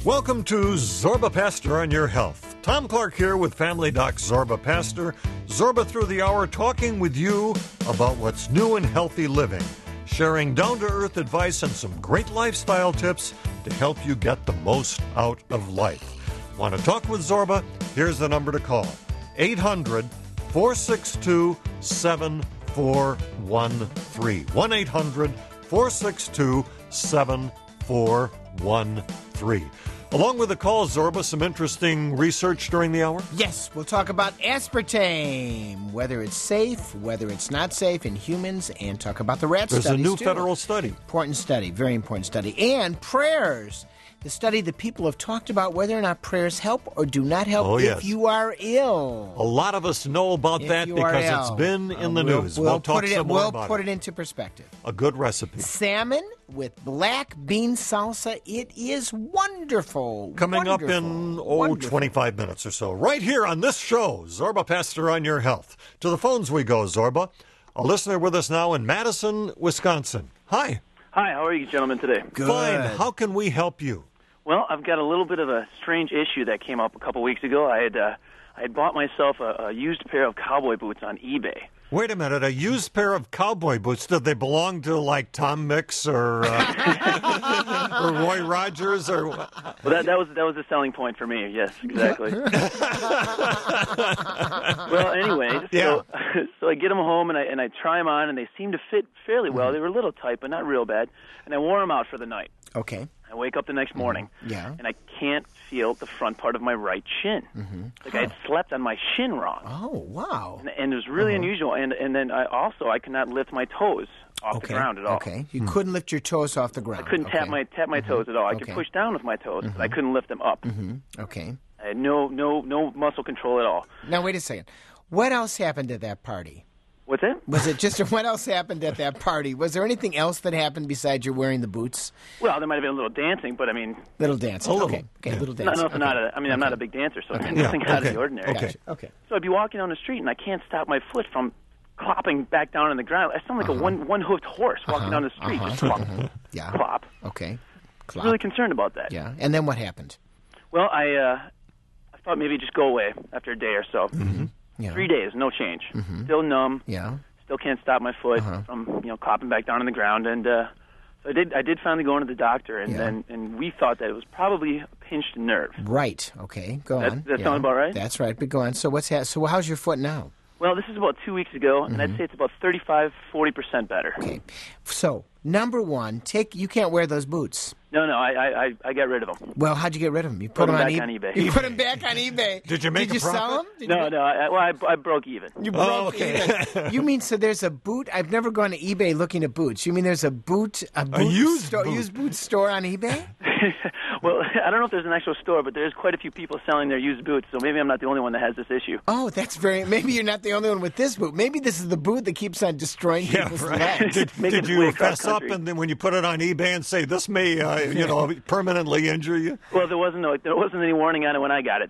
Welcome to Zorba Pastor on Your Health. Tom Clark here with Family Doc Zorba Pastor. Zorba through the hour talking with you about what's new in healthy living, sharing down-to-earth advice and some great lifestyle tips to help you get the most out of life. Want to talk with Zorba? Here's the number to call. 800-462-7413. 1-800-462-7413. Along with the call, Zorba, some interesting research during the hour? Yes, we'll talk about aspartame, whether it's safe, whether it's not safe in humans, and talk about the rat studies, There's a new too. federal study. Important study, very important study. And prayers, the study that people have talked about whether or not prayers help or do not help if you are ill. A lot of us know about that because it's been in the news. We'll talk some more about it. We'll put it into perspective. A good recipe. Salmon with black bean salsa. It is wonderful. Coming up in, 25 minutes or so. Right here on this show, Zorba Pastor on Your Health. To the phones we go, Zorba. A listener with us now in Madison, Wisconsin. Hi. Hi, how are you gentlemen today? Good. Fine. How can we help you? Well, I've got a little bit of a strange issue that came up a couple weeks ago. I had bought myself a used pair of cowboy boots on eBay. Wait a minute, a used pair of cowboy boots. Did they belong to, like, Tom Mix or Roy Rogers? Or Well, that was the selling point for me. Yes, exactly. Well, anyway, so I get them home and I try them on, and they seem to fit fairly well. They were a little tight, but not real bad. And I wore them out for the night. Okay. I wake up the next morning, and I can't feel the front part of my right shin. Like I had slept on my shin wrong. Oh, wow. And it was really unusual. And then I could not lift my toes off the ground at all. Okay. You couldn't lift your toes off the ground. I couldn't tap my toes at all. I could push down with my toes, but I couldn't lift them up. Okay. I had no muscle control at all. Now, wait a second. What else happened at that party? What's that? Was it just what else happened at that party? Was there anything else that happened besides you wearing the boots? Well, there might have been a little dancing, but I mean... Little dancing. little. Okay, little dancing. I'm not a big dancer, so nothing out of the ordinary. Okay. So I'd be walking down the street, and I can't stop my foot from clopping back down on the ground. I sound like a one-hoofed horse walking down the street. Just clop, Yeah. clop. Okay. I Clop. was really concerned about that. Yeah. And then what happened? Well, I thought maybe it'd just go away after a day or so. Yeah. 3 days, no change. Still numb. Yeah. Still can't stop my foot from clopping back down on the ground, and so I did finally go into the doctor, and we thought that it was probably a pinched nerve. Right. Okay. Go on. That sound about right? That's right. But go on. So so how's your foot now? Well, this is about 2 weeks ago, and I'd say it's about 35-40% better. Okay. So number one, you can't wear those boots. No, I got rid of them. Well, how'd you get rid of them? You Put them them back on eBay. You put them back on eBay. Did you make a profit? Sell them? I broke even. You broke even. You mean so there's a boot? I've never gone to eBay looking at boots. You mean there's a used boot store on eBay? Well, I don't know if there's an actual store, but there's quite a few people selling their used boots, so maybe I'm not the only one that has this issue. Oh, maybe you're not the only one with this boot. Maybe this is the boot that keeps on destroying people's legs. Did you fess up and then when you put it on eBay and say this may permanently injure you? Well, there wasn't any warning on it when I got it.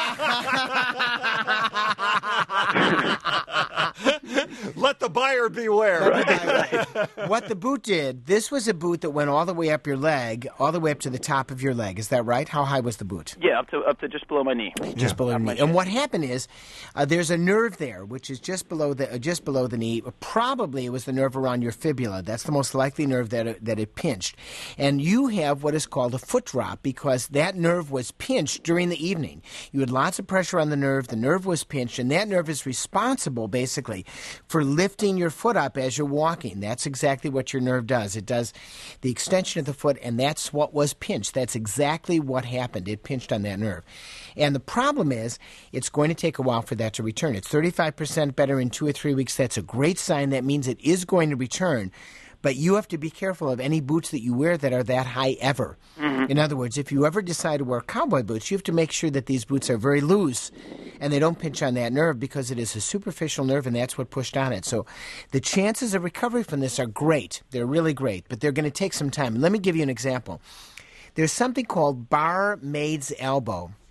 Let the buyer beware. Right. What the boot did, this was a boot that went all the way up your leg, all the way up to the top of your leg. Is that right? How high was the boot? Yeah, up to just below my knee. Just below the knee. And what happened is there's a nerve there, which is just below the knee. Probably it was the nerve around your fibula. That's the most likely nerve that it pinched. And you have what is called a foot drop because that nerve was pinched during the evening. You had lots of pressure on the nerve was pinched, and that nerve is responsible, basically, for lifting your foot up as you're walking. That's exactly what your nerve does. It does the extension of the foot, and that's what was pinched. That's exactly what happened. It pinched on that nerve. And the problem is it's going to take a while for that to return. It's 35% better in 2 or 3 weeks. That's a great sign. That means it is going to return. But you have to be careful of any boots that you wear that are that high ever. In other words, if you ever decide to wear cowboy boots, you have to make sure that these boots are very loose and they don't pinch on that nerve because it is a superficial nerve and that's what pushed on it. So the chances of recovery from this are great. They're really great, but they're going to take some time. Let me give you an example. There's something called barmaid's elbow.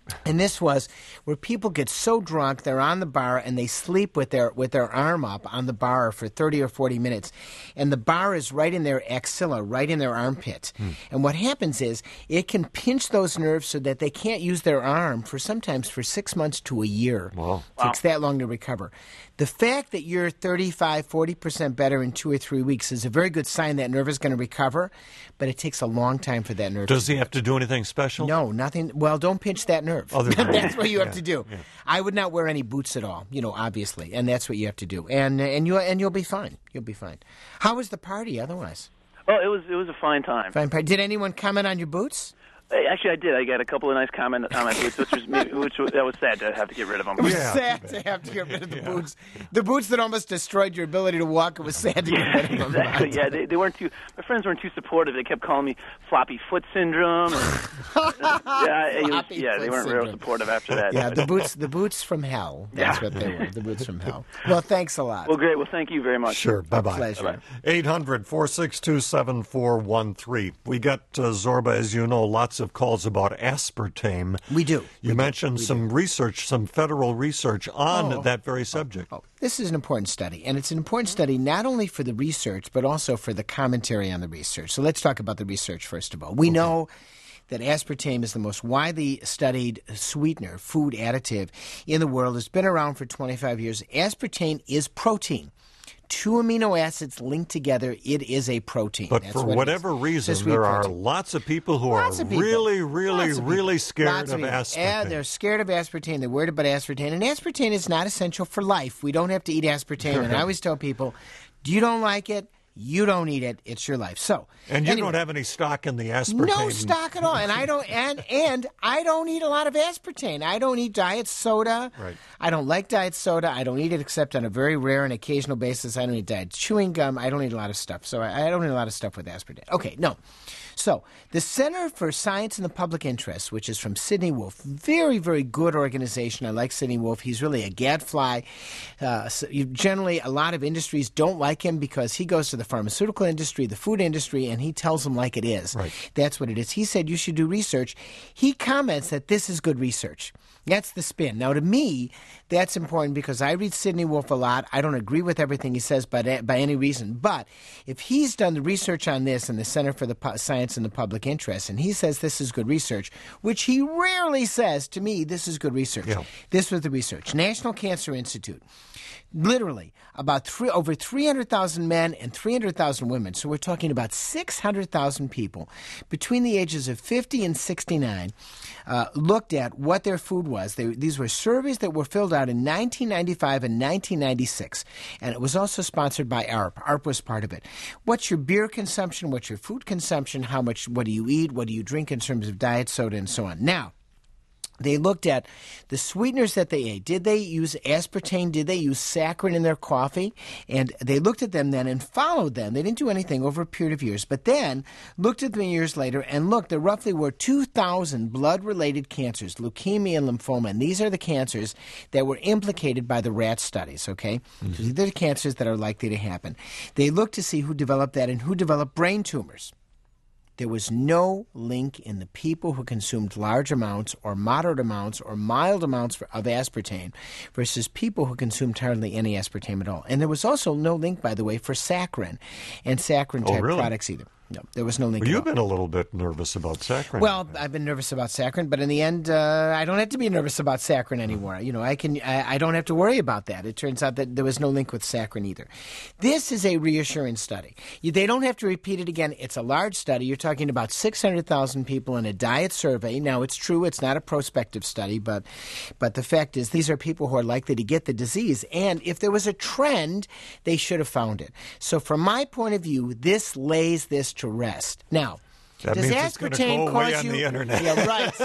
And this was where people get so drunk, they're on the bar and they sleep with their arm up on the bar for 30 or 40 minutes. And the bar is right in their axilla, right in their armpit. And what happens is it can pinch those nerves so that they can't use their arm sometimes for 6 months to a year. Wow. It takes that long to recover. The fact that you're 35, 40% better in 2 or 3 weeks is a very good sign that nerve is going to recover, but it takes a long time for that nerve. Does he have to do anything special? No, nothing. Well, don't pinch that nerve. That's what you have to do. Yeah. I would not wear any boots at all, obviously, and that's what you have to do. And you'll be fine. You'll be fine. How was the party otherwise? Well, it was a fine time. Fine party. Did anyone comment on your boots? Actually, I did. I got a couple of nice comments on my boots, that was sad to have to get rid of them. It was sad to have to get rid of the boots. The boots that almost destroyed your ability to walk. It was sad to get rid of them. Exactly. Yeah, they weren't too. My friends weren't too supportive. They kept calling me floppy foot syndrome. And, they weren't real supportive after that. Yeah, the boots from hell. That's what they were. The boots from hell. Well, thanks a lot. Well, great. Well, thank you very much. Sure. Bye-bye. Pleasure. 800-462-7413. We got, Zorba, as you know, lots of calls about aspartame. We do. You mentioned some research, some federal research on that very subject. This is an important study, and it's an important study not only for the research, but also for the commentary on the research. So let's talk about the research first of all. We know that aspartame is the most widely studied sweetener, food additive in the world. It's been around for 25 years. Aspartame is protein. 2 amino acids linked together, it is a protein. But for whatever reason, there are lots of people who are really, really scared of aspartame. Yeah, they're scared of aspartame. They're worried about aspartame. And aspartame is not essential for life. We don't have to eat aspartame. And I always tell people, you don't like it, you don't eat it. It's your life. And you don't have any stock in the aspartame. No stock at all. And I don't. And I don't eat a lot of aspartame. I don't eat diet soda. Right. I don't like diet soda. I don't eat it except on a very rare and occasional basis. I don't eat diet chewing gum. I don't eat a lot of stuff. So I don't eat a lot of stuff with aspartame. Okay. No. So the Center for Science and the Public Interest, which is from Sidney Wolfe, very, very good organization. I like Sidney Wolfe. He's really a gadfly. Generally, a lot of industries don't like him because he goes to the pharmaceutical industry, the food industry, and he tells them like it is. Right. That's what it is. He said you should do research. He comments that this is good research. That's the spin. Now, to me, that's important because I read Sidney Wolfe a lot. I don't agree with everything he says by any reason. But if he's done the research on this in the Center for the Science and the Public Interest, and he says this is good research, which he rarely says to me, this is good research. Yeah. This was the research. National Cancer Institute. Literally, over 300,000 men and 300,000 women. So we're talking about 600,000 people between the ages of 50 and 69 looked at what their food was. These were surveys that were filled out in 1995 and 1996. And it was also sponsored by AARP. AARP was part of it. What's your beer consumption? What's your food consumption? What do you eat? What do you drink in terms of diet soda and so on? Now, they looked at the sweeteners that they ate. Did they use aspartame? Did they use saccharin in their coffee? And they looked at them then and followed them. They didn't do anything over a period of years, but then looked at them years later and looked. There roughly were 2,000 blood-related cancers, leukemia and lymphoma, and these are the cancers that were implicated by the rat studies, okay? Mm-hmm. So these are the cancers that are likely to happen. They looked to see who developed that and who developed brain tumors. There was no link in the people who consumed large amounts or moderate amounts or mild amounts of aspartame versus people who consumed hardly any aspartame at all. And there was also no link, by the way, for saccharin and saccharin-type products either. No, there was no link. Well, you've been a little bit nervous about saccharin. Well, I've been nervous about saccharin, but in the end, I don't have to be nervous about saccharin anymore. I don't have to worry about that. It turns out that there was no link with saccharin either. This is a reassuring study. They don't have to repeat it again. It's a large study. You're talking about 600,000 people in a diet survey. Now, it's true, it's not a prospective study, but the fact is these are people who are likely to get the disease. And if there was a trend, they should have found it. So from my point of view, this lays this to rest. Now, that does means aspartame cause you? On the internet. Yeah,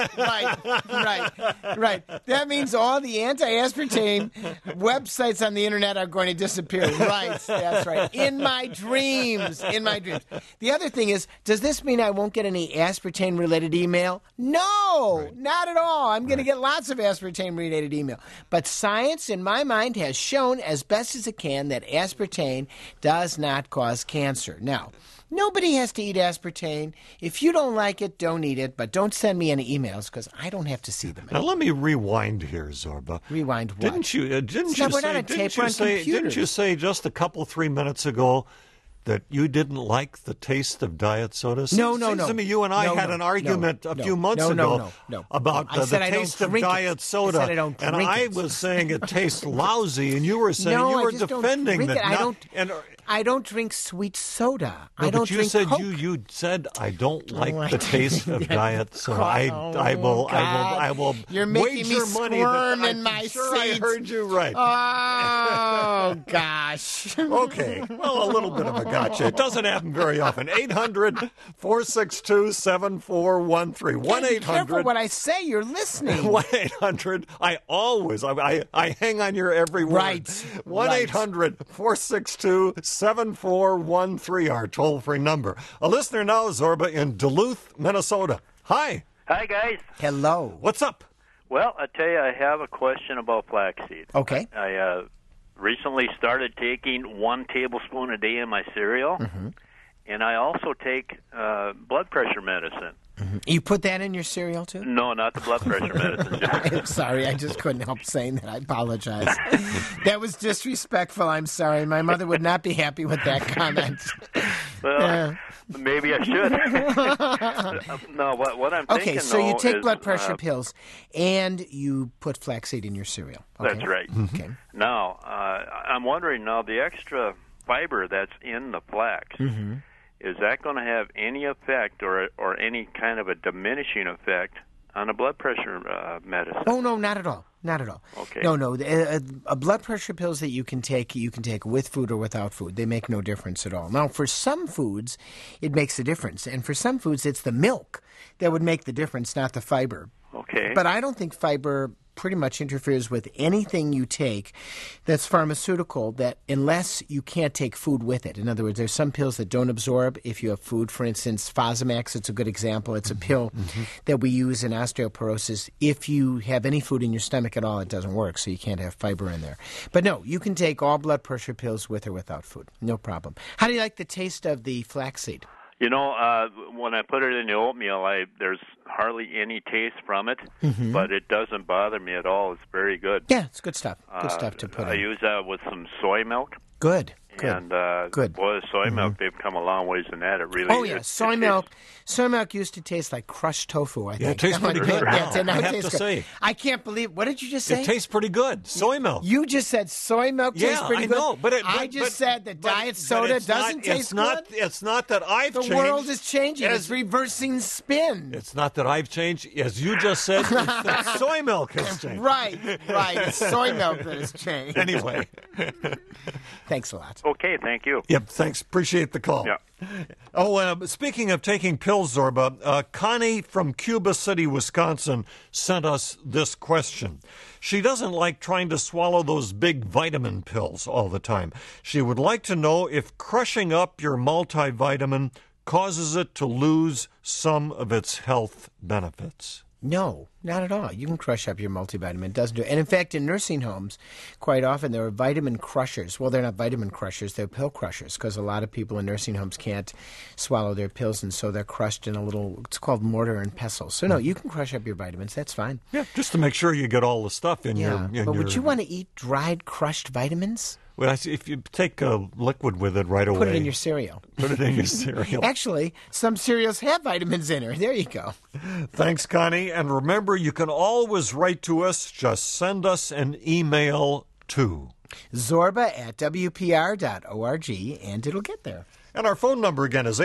right. That means all the anti-aspartame websites on the internet are going to disappear. Right, that's right. In my dreams. The other thing is, does this mean I won't get any aspartame-related email? No, not at all. I'm going to get lots of aspartame-related email. But science, in my mind, has shown as best as it can that aspartame does not cause cancer. Now, nobody has to eat aspartame If you don't like it, don't eat it, but don't send me any emails because I don't have to see them. Now let me rewind here, Zorba. Rewind what? Didn't you say just a couple 3 minutes ago that you didn't like the taste of diet soda? No. Seems to me you and I had an argument a few months ago about the taste of diet soda. I said I don't drink and I it. was saying it tastes lousy, and you were saying you were defending that. I don't drink sweet soda. No, I don't but you drink said Coke. you said I don't like the taste of diet soda. I will You're making me wager money squirm that in my sure I seat. heard you right. Oh gosh. Okay, well, a little bit of a gotcha. It doesn't happen very often. 800-462-7413. 1-800. Careful what I say. You're listening. 1-800. I hang on your every word. Right. 1-800-462-7413, our toll-free number. A listener now, Zorba, in Duluth, Minnesota. Hi. Hi, guys. Hello. What's up? Well, I tell you, I have a question about flaxseed. Okay. I recently started taking 1 tablespoon a day in my cereal, and I also take blood pressure medicine. You put that in your cereal too? No, not the blood pressure medicine. I'm sorry. I just couldn't help saying that. I apologize. That was disrespectful. I'm sorry. My mother would not be happy with that comment. Well, maybe I should. No, what I'm thinking, okay, so you take is, blood pressure pills and you put flaxseed in your cereal. Okay. That's right. Okay. Now, I'm wondering now, the extra fiber that's in the flax, is that going to have any effect or any kind of a diminishing effect on a blood pressure medicine? Oh, no, not at all. Not at all. Okay. No. Blood pressure pills that you can take with food or without food. They make no difference at all. Now, for some foods, it makes a difference. And for some foods, it's the milk that would make the difference, not the fiber. Okay. But I don't think fiber pretty much interferes with anything you take that's pharmaceutical, that unless you can't take food with it. In other words, there's some pills that don't absorb if you have food. For instance, Fosamax, it's a good example. It's a pill that we use in osteoporosis. If you have any food in your stomach at all, it doesn't work, so you can't have fiber in there. But no, you can take all blood pressure pills with or without food. No problem. How do you like the taste of the flaxseed? You know, when I put it in the oatmeal, there's hardly any taste from it, but it doesn't bother me at all. It's very good. Yeah, it's good stuff. Good stuff to put in. I use that with some soy milk. Good. And Good. boy, soy milk, they've come a long ways in that. It really. Oh yeah, soy milk used to taste like crushed tofu. I think. Yeah, it tastes pretty good. Yeah, I have to say, I can't believe. What did you just say? it tastes pretty good. Soy milk. You just said soy milk tastes pretty good. Yeah, I know, but I just said that diet soda doesn't taste good. It's not that I've changed. The world is changing. It's reversing spin. It's not that I've changed. As you just said, it's that soy milk has changed. Right. It's soy milk that has changed. Anyway. Thanks a lot. Okay, thank you. Yep, thanks. Appreciate the call. Yeah. Oh, speaking of taking pills, Zorba, Connie from Cuba City, Wisconsin, sent us this question. She doesn't like trying to swallow those big vitamin pills all the time. She would like to know if crushing up your multivitamin causes it to lose some of its health benefits. No, not at all. You can crush up your multivitamin. It doesn't do it. And in fact, in nursing homes, quite often there are vitamin crushers. Well, they're not vitamin crushers. They're pill crushers because a lot of people in nursing homes can't swallow their pills, and so they're crushed in a little, it's called mortar and pestle. So, no, you can crush up your vitamins. That's fine. Yeah, just to make sure you get all the stuff in your... But would you want to eat dried, crushed vitamins? Well, if you take a liquid with it right away... Put it in your cereal. Put it in your cereal. Actually, some cereals have vitamins in it. There you go. Thanks, Connie. And remember, you can always write to us. Just send us an email to zorba@wpr.org, and it'll get there. And our phone number again is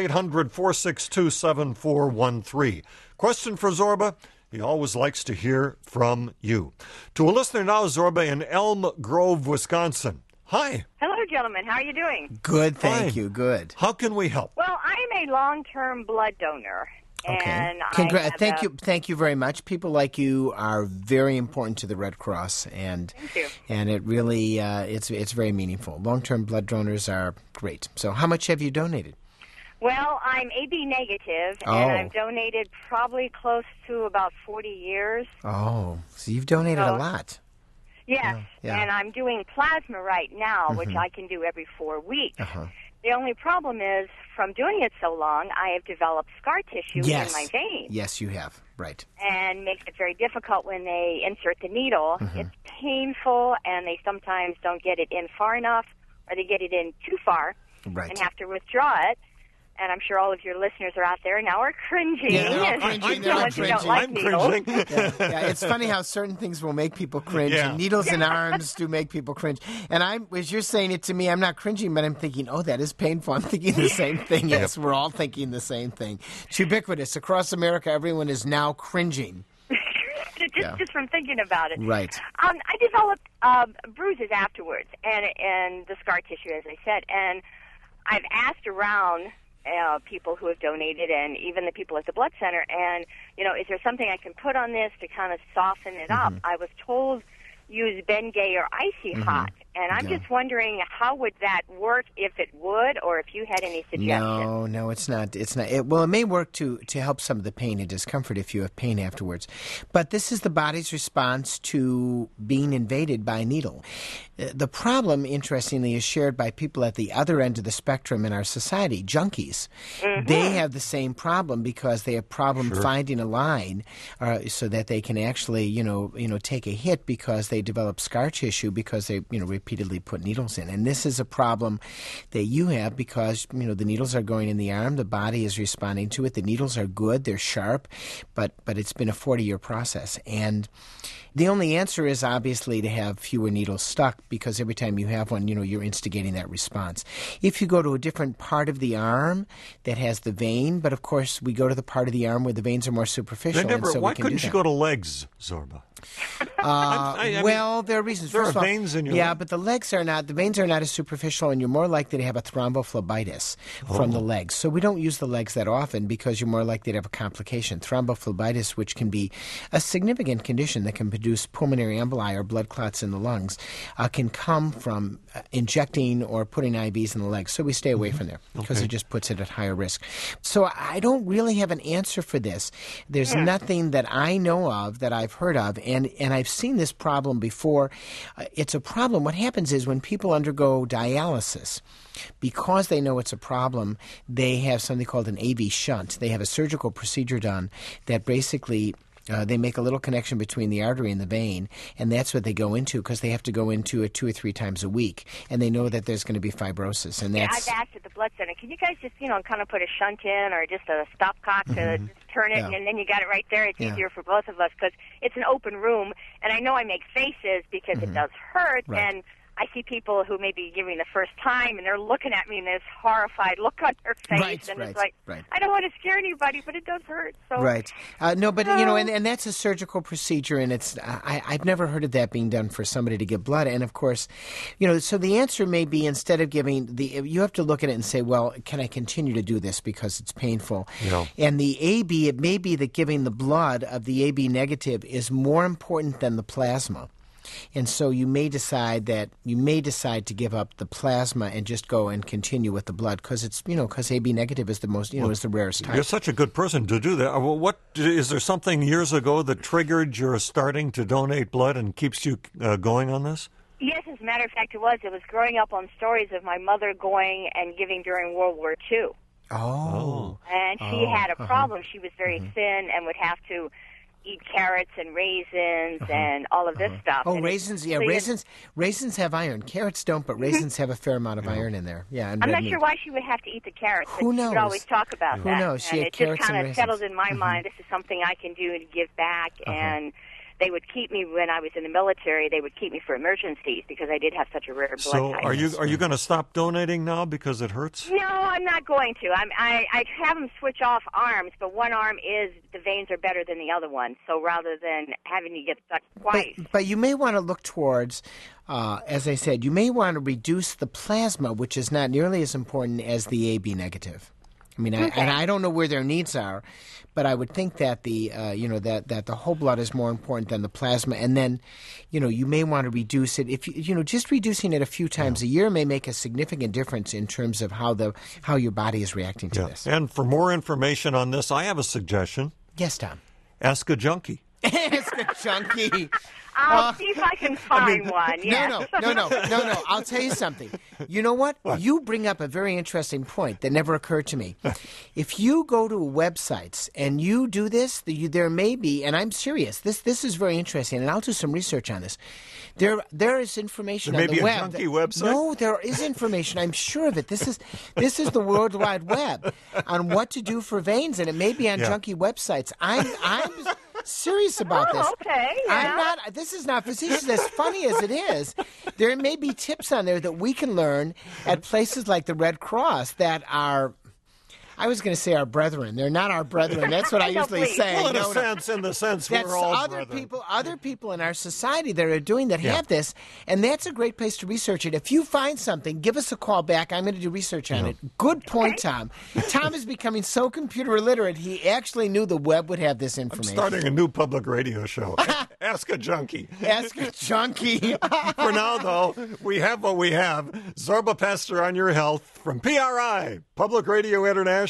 800-462-7413. Question for Zorba? He always likes to hear from you. To a listener now, Zorba, in Elm Grove, Wisconsin. Hi. Hello, gentlemen. How are you doing? Good, thank Fine. you. Good. How can we help? Well, I'm a long-term blood donor. Okay. And Thank you very much. People like you are very important to the Red Cross, and Thank you. And it really it's very meaningful. Long-term blood donors are great. So, how much have you donated? Well, I'm AB negative, Oh. and I've donated probably close to about 40 years. Oh, so you've donated a lot. Yes, Yeah. and I'm doing plasma right now, which I can do every 4 weeks. The only problem is, from doing it so long, I have developed scar tissue in my veins. Yes, you have. Right. And makes it very difficult when they insert the needle. It's painful, and they sometimes don't get it in far enough, or they get it in too far and have to withdraw it. And I'm sure all of your listeners are out there now are cringing. Yeah, I'm cringing. It's funny how certain things will make people cringe. Yeah. And needles in arms do make people cringe. And as you're saying it to me, I'm not cringing, but I'm thinking, oh, that is painful. I'm thinking the same thing. Yes, we're all thinking the same thing. It's ubiquitous. Across America, everyone is now cringing. Just from thinking about it. Right. I developed bruises afterwards and the scar tissue, as I said. And I've asked around people who have donated and even the people at the blood center, and, is there something I can put on this to kind of soften it up? I was told use Bengay or Icy Hot, and I'm just wondering how would that work, if it would, or if you had any suggestions. No, it's not. It may work to help some of the pain and discomfort if you have pain afterwards. But this is the body's response to being invaded by a needle. The problem, interestingly, is shared by people at the other end of the spectrum in our society, junkies. They have the same problem because they have problem finding a line so that they can actually, take a hit because they develop scar tissue because they, repeatedly put needles in. And this is a problem that you have because, the needles are going in the arm, the body is responding to it. The needles are good, they're sharp, but it's been a 40-year process. And the only answer is obviously to have fewer needles stuck because every time you have one, you're instigating that response. If you go to a different part of the arm that has the vein, but of course we go to the part of the arm where the veins are more superficial. Why couldn't you go to legs, Zorba? Well, there are reasons. There are veins in your leg. But the veins are not as superficial, and you're more likely to have a thrombophlebitis from the legs. So we don't use the legs that often because you're more likely to have a complication. Thrombophlebitis, which can be a significant condition that can produce pulmonary emboli or blood clots in the lungs, can come from injecting or putting IVs in the legs. So we stay away from there because it just puts it at higher risk. So I don't really have an answer for this. There's nothing that I know of that I've heard of, and I've seen this problem before. It's a problem. What happens is when people undergo dialysis, because they know it's a problem, they have something called an AV shunt. They have a surgical procedure done that basically they make a little connection between the artery and the vein, and that's what they go into because they have to go into it 2 or 3 times a week, and they know that there's going to be fibrosis. And that's I've asked at the blood center, can you guys just, kind of put a shunt in or just a stopcock to just turn it, and then you got it right there. It's easier for both of us because it's an open room, and I know I make faces because it does hurt, and I see people who may be giving the first time, and they're looking at me in this horrified look on their face, it's like, I don't want to scare anybody, but it does hurt. So. Right. No, but, and that's a surgical procedure, and it's I've never heard of that being done for somebody to give blood. And, of course, so the answer may be instead of giving you have to look at it and say, well, can I continue to do this because it's painful? And the AB, it may be that giving the blood of the AB negative is more important than the plasma. And so you may decide to give up the plasma and just go and continue with the blood because it's because AB negative is the most is the rarest type. You're such a good person to do that. Well, is there something years ago that triggered your starting to donate blood and keeps you going on this? Yes, as a matter of fact, it was growing up on stories of my mother going and giving during World War II. Oh. And she had a problem. She was very thin and would have to eat carrots and raisins and all of this stuff. Oh, and raisins, raisins have iron. Carrots don't, but raisins have a fair amount of iron in there. Yeah, and I'm not sure why she would have to eat the carrots. Who knows? She would always talk about that. Who knows? She and ate it just kind of settled in my mind. This is something I can do to give back. And they would keep me when I was in the military. They would keep me for emergencies because I did have such a rare blood type. So are you going to stop donating now because it hurts? No, I'm not going to. I'd have them switch off arms, but one arm the veins are better than the other one. So rather than having to get stuck twice. But you may want to look towards, as I said, you may want to reduce the plasma, which is not nearly as important as the AB negative. I mean, and I don't know where their needs are, but I would think that that the whole blood is more important than the plasma. And then, you may want to reduce it. If just reducing it a few times a year may make a significant difference in terms of how your body is reacting to this. And for more information on this, I have a suggestion. Yes, Tom. Ask a junkie. Ask a junkie. I'll see if I can find one. Yes. No. I'll tell you something. You know what? You bring up a very interesting point that never occurred to me. If you go to websites and you do this, there may be, and I'm serious, this is very interesting, and I'll do some research on this. There is information on the web. Maybe a junkie website? No, there is information. I'm sure of it. This is the World Wide Web on what to do for veins, and it may be on junkie websites. I'm serious about this. Okay. Yeah. This is not facetious. As funny as it is, there may be tips on there that we can learn at places like the Red Cross that are, I was going to say our brethren. They're not our brethren. That's what I usually say. Well, in the sense, that's we're all other brethren. other people in our society that are doing that have this, and that's a great place to research it. If you find something, give us a call back. I'm going to do research on it. Good point, Tom. Tom is becoming so computer illiterate, he actually knew the web would have this information. I'm starting a new public radio show. Ask a junkie. Ask a junkie. For now, though, we have what we have. Zorba Pastor on your health from PRI, Public Radio International.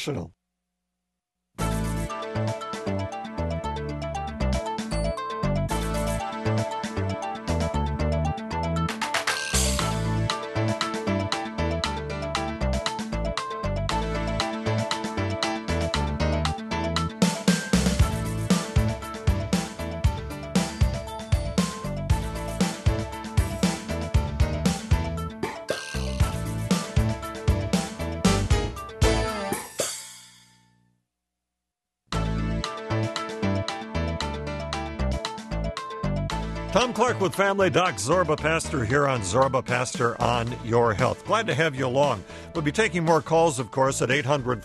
Tom Clark with Family Doc Zorba Pastor here on Zorba Pastor on Your Health. Glad to have you along. We'll be taking more calls, of course, at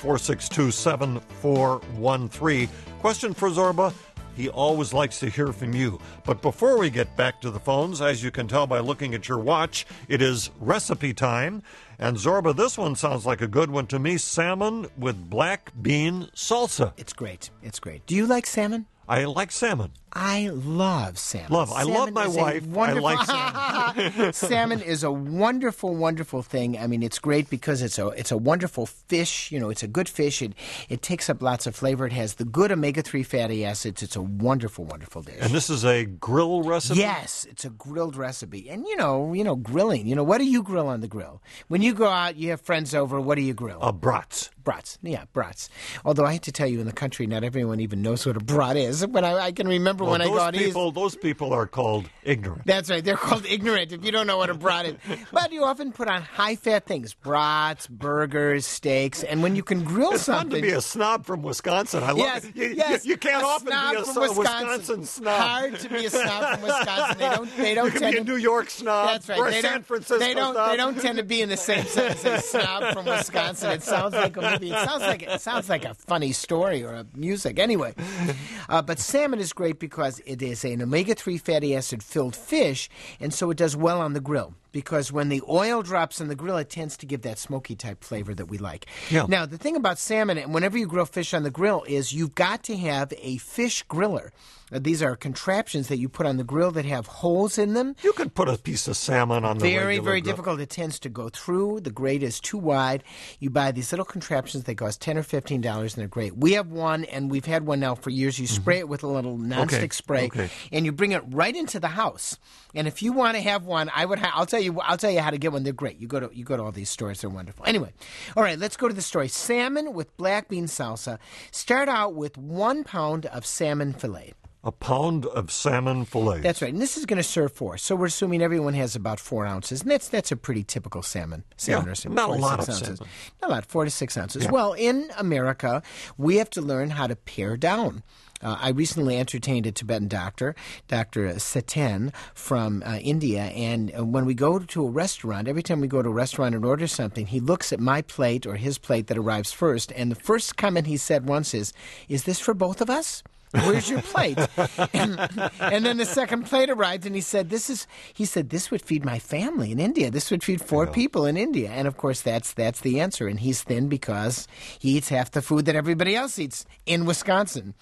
800-462-7413. Question for Zorba? He always likes to hear from you. But before we get back to the phones, as you can tell by looking at your watch, it is recipe time. And Zorba, this one sounds like a good one to me. Salmon with black bean salsa. It's great. It's great. Do you like salmon? I like salmon. I love salmon. I love my wife. I like salmon. Salmon is a wonderful, wonderful thing. I mean, it's great because it's a wonderful fish. You know, it's a good fish. It takes up lots of flavor. It has the good omega-3 fatty acids. It's a wonderful, wonderful dish. And this is a grill recipe? Yes, it's a grilled recipe. And, you know, grilling. You know, what do you grill on the grill? When you go out, you have friends over, what do you grill? Brats. Brats. Yeah, brats. Although I have to tell you, in the country, not everyone even knows what a brat is. When I can remember when I got those people are called ignorant. That's right. They're called ignorant if you don't know what a brat is. But you often put on high-fat things, brats, burgers, steaks, and when you can grill it's something... It's fun to be a snob from Wisconsin. I love it. Yes, you can't often be a Wisconsin snob. Hard to be a snob from Wisconsin. They don't you tend can be a New York snob. That's right. Or a San Francisco snob. They don't tend to be in the same sentence as snob from Wisconsin. It sounds like a movie. It sounds like a funny story or a music. Anyway, but salmon is great because it is an omega-3 fatty acid-filled fish, and so it does well on the grill. Because when the oil drops on the grill, it tends to give that smoky-type flavor that we like. Yeah. Now, the thing about salmon, and whenever you grill fish on the grill, is you've got to have a fish griller. These are contraptions that you put on the grill that have holes in them. You could put a piece of salmon on the very grill. difficult. It tends to go through. The grate is too wide. You buy these little contraptions. They cost $10 or $15, and they're great. We have one, and we've had one now for years. You spray it with a little nonstick spray, and you bring it right into the house. And if you want to have one, I'll tell you how to get one. They're great. You go to all these stores. They're wonderful. Anyway, all right, let's go to the story. Salmon with black bean salsa. Start out with 1 pound of salmon fillet. A pound of salmon fillet. That's right. And this is going to serve 4. So we're assuming everyone has about 4 ounces. And that's a pretty typical salmon recipe. Not a lot of ounces. salmon. Not a lot, 4 to 6 ounces. Yeah. Well, in America, we have to learn how to pare down. I recently entertained a Tibetan doctor, Dr. Saten from India, and when we go to a restaurant, every time we go to a restaurant and order something, he looks at my plate or his plate that arrives first, and the first comment he said once is this for both of us? Where's your plate? And then the second plate arrived, and he said, this would feed my family in India. This would feed 4 people in India. And, of course, that's the answer. And he's thin because he eats half the food that everybody else eats in Wisconsin.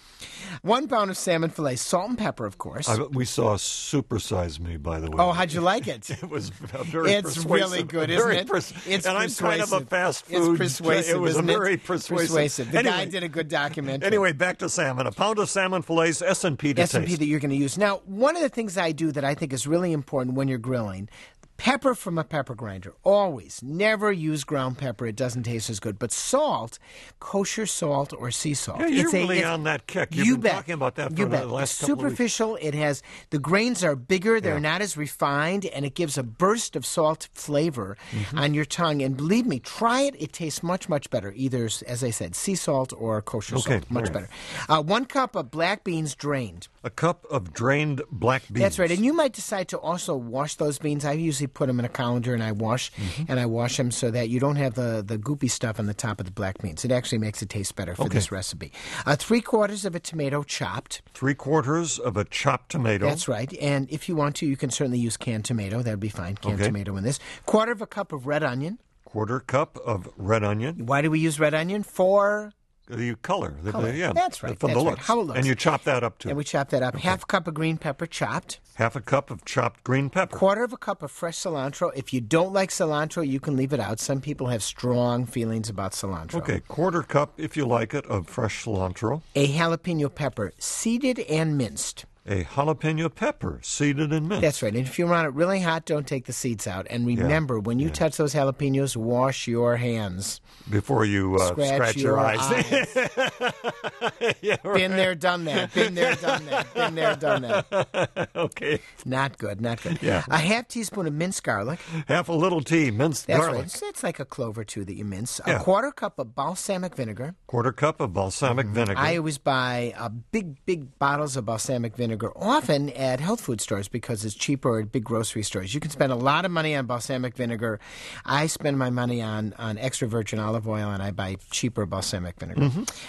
1 pound of salmon fillet, salt and pepper, of course. We saw Super Size Me, by the way. Oh, how'd you like it? It was very It's persuasive. really good, isn't it? It's and I'm kind of a fast food. It's persuasive, It was isn't very it? persuasive. The guy did a good documentary. Anyway, back to salmon. A pound of salmon salmon fillets, S&P to S&P taste. that you're going to use. Now, one of the things I do that I think is really important when you're grilling, pepper from a pepper grinder. Always. Never use ground pepper. It doesn't taste as good. But salt, kosher salt or sea salt. Yeah, you're really on that kick. You've been talking about that for the last couple of weeks. Superficial. It has, the grains are bigger. They're not as refined, and it gives a burst of salt flavor on your tongue. And believe me, try it. It tastes much, much better. Either, as I said, sea salt or kosher salt. Much better. 1 cup of black beans drained. A cup of drained black beans. That's right. And you might decide to also wash those beans. I usually put them in a colander and I wash them so that you don't have the goopy stuff on the top of the black beans. It actually makes it taste better for this recipe. 3/4 of a tomato chopped. 3/4 of a chopped tomato. That's right. And if you want to, you can certainly use canned tomato. That would be fine. Canned tomato in this. 1/4 cup of red onion. 1/4 cup of red onion. Why do we use red onion? For the color. Yeah, that's right. From the looks. How it looks. And you chop that up too. And we chop that up. 1/2 cup of green pepper chopped. 1/2 cup of chopped green pepper. 1/4 cup of fresh cilantro. If you don't like cilantro, you can leave it out. Some people have strong feelings about cilantro. Okay, 1/4 cup, if you like it, of fresh cilantro. A jalapeno pepper, seeded and minced. A jalapeno pepper, seeded and minced. That's right. And if you want it really hot, don't take the seeds out. And remember, when you touch those jalapenos, wash your hands. Before you scratch your eyes. Yeah, right. Been there, done that. Been there, done that. Been there, done that. Okay. Not good, not good. Yeah. A 1/2 teaspoon of minced garlic. 1/2 a little tea, minced garlic. That's right. It's like a clove or two that you mince. Yeah. A 1/4 cup of balsamic vinegar. 1/4 cup of balsamic vinegar. I always buy big bottles of balsamic vinegar, often at health food stores because it's cheaper at big grocery stores. You can spend a lot of money on balsamic vinegar. I spend my money on extra virgin olive oil, and I buy cheaper balsamic vinegar.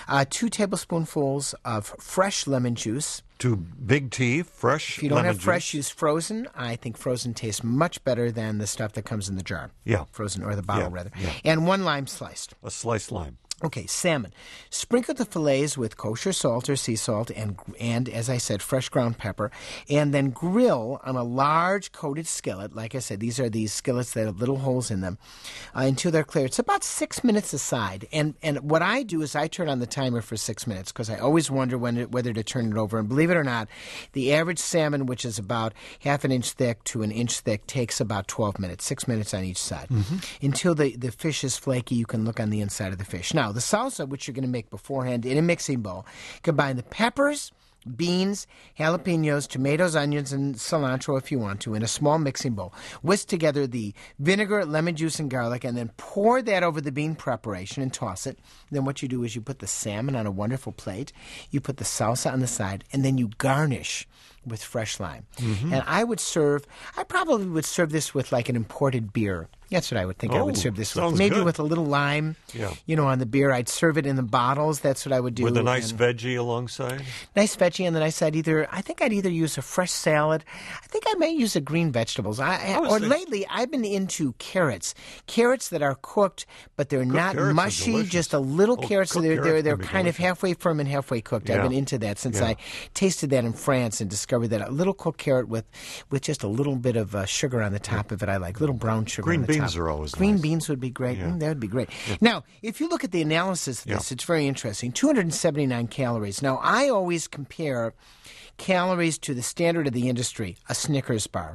2 tablespoonfuls of fresh lemon juice. 2 big tea, fresh If you don't lemon have fresh, juice. use frozen. I think frozen tastes much better than the stuff that comes in the jar. Yeah. Frozen, or the bottle, rather. Yeah. And 1 lime sliced. A sliced lime. Okay, salmon. Sprinkle the fillets with kosher salt or sea salt and, as I said, fresh ground pepper, and then grill on a large coated skillet. Like I said, these are these skillets that have little holes in them until they're clear. It's about 6 minutes aside. And what I do is I turn on the timer for 6 minutes because I always wonder whether to turn it over. And believe it or not, the average salmon, which is about 1/2 inch thick to 1 inch thick, takes about 12 minutes, 6 minutes on each side. Until the fish is flaky, you can look on the inside of the fish. Now, the salsa, which you're going to make beforehand in a mixing bowl, combine the peppers, beans, jalapenos, tomatoes, onions, and cilantro if you want to in a small mixing bowl. Whisk together the vinegar, lemon juice, and garlic, and then pour that over the bean preparation and toss it. Then what you do is you put the salmon on a wonderful plate, you put the salsa on the side, and then you garnish with fresh lime. And I probably would serve this with like an imported beer. That's what I would think I would serve this with. Maybe good. with a little lime, on the beer. I'd serve it in the bottles. That's what I would do. With a nice veggie alongside? Nice veggie on the nice side. I think I'd either use a fresh salad. I think I might use green vegetables. Lately, I've been into carrots. Carrots that are cooked, but they're not mushy, just a little carrots. So they're kind of halfway firm and halfway cooked. I've been into that since I tasted that in France and discovered that a little cooked carrot with just a little bit of sugar on the top of it I like. Little brown sugar on the top. Green beans are always Green nice. beans would be great. That would be great. Now, if you look at the analysis of this, it's very interesting. 279 calories. Now, I always compare calories to the standard of the industry, a Snickers bar.